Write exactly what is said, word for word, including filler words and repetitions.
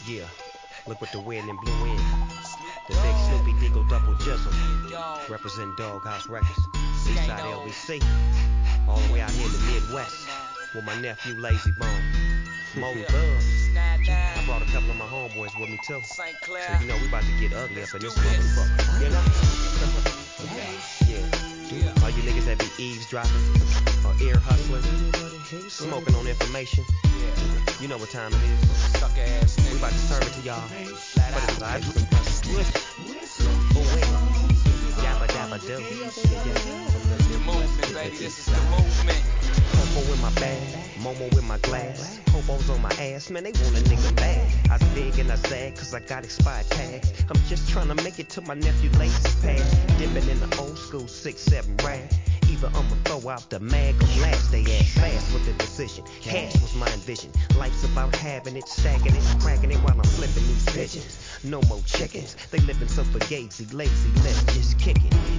Yeah, look what the wind and blew in. The big Snoopy Deagle double jizzle. Represent Doghouse Records, Eastside L B C. All the way out here in the Midwest with my nephew Lazy Bone. Molly Bug. I brought a couple of my homeboys with me too. So you know we about to get ugly up in this motherfucker. You know? Yeah. All you niggas that be eavesdropping or ear hustling, smoking on information. You know what time it is. We about to serve it to y'all. But it's live from Oh wait. Yabba dabba do. Yeah, yeah. The movement, baby, this is the movement. Popo in my bag, Momo in my glass. Hobos on my ass, man, they want a nigga bad. I dig and I sag, cause I got expired tags. I'm just trying to make it to my nephew latest pad. Dipping in the old school six seven rag. Either I'ma throw out the mag or blast they ass fast with the decision. Cash was my envision. Life's about having it, stacking it, cracking it while I'm flipping these pigeons. No more chickens, they living so fugazi, lazy, let's just kick it.